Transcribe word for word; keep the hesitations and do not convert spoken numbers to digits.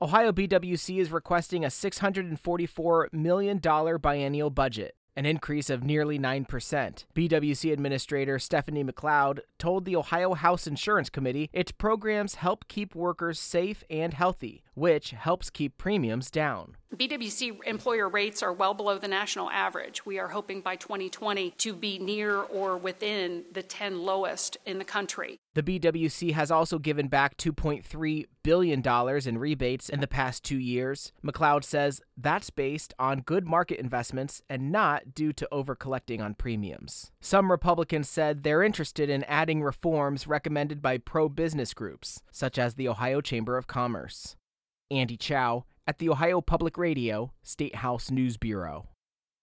Ohio B W C is requesting a six hundred forty-four million dollars biennial budget, an increase of nearly nine percent. B W C Administrator Stephanie McLeod told the Ohio House Insurance Committee its programs help keep workers safe and healthy, which helps keep premiums down. B W C employer rates are well below the national average. We are hoping by twenty twenty to be near or within the ten lowest in the country. The B W C has also given back two point three billion dollars in rebates in the past two years. McLeod says that's based on good market investments and not due to over-collecting on premiums. Some Republicans said they're interested in adding reforms recommended by pro-business groups, such as the Ohio Chamber of Commerce. Andy Chow at the Ohio Public Radio State House News Bureau.